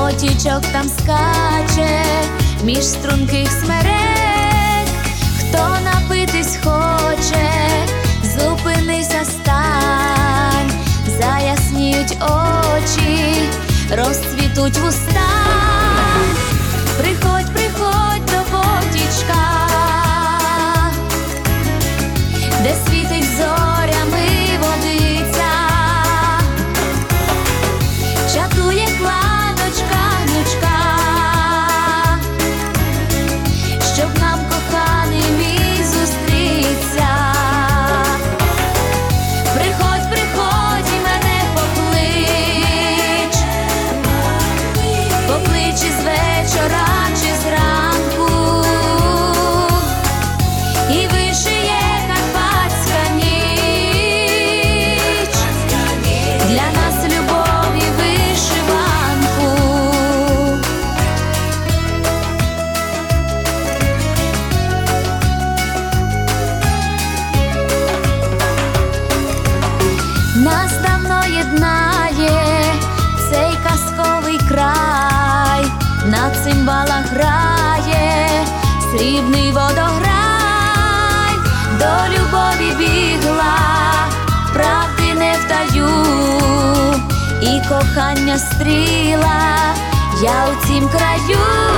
мотічок там скаче між струнких смерек. Хто напитись хоче, зупинися, стань, заясніють очі, розцвітуть вуста. Приходь, приходь до потічка, де світить зорями водиця, чатує кладочка гнучка, щоб нам коханий мій зустріться. Приходь, приходь і мене поклич, поклич із вечора чи зранку, і вишиє карпатська ніч для нас любові вишиванку. Нас давно єднає цей казковий край, на цимбалах грає срібний водограй. До любові бігла, правди не втаю, і кохання стріла я у цім краю.